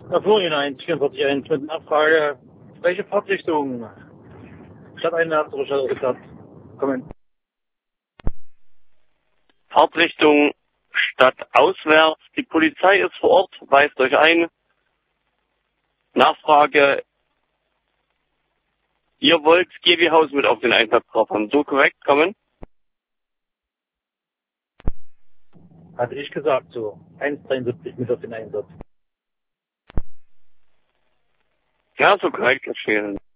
Nach Florian 1, 44 mit Nachfrage, welche Fahrtrichtung Stadteinwärts oder Stadtauswärts kommen? Fahrtrichtung stadtauswärts. Die Polizei ist vor Ort, weist euch ein. Nachfrage, ihr wollt GW-Haus mit auf den Einsatz drauf haben. So korrekt kommen? Hatte ich gesagt, so 1,73 mit auf den Einsatz. Ja, so korrekt, geschehen.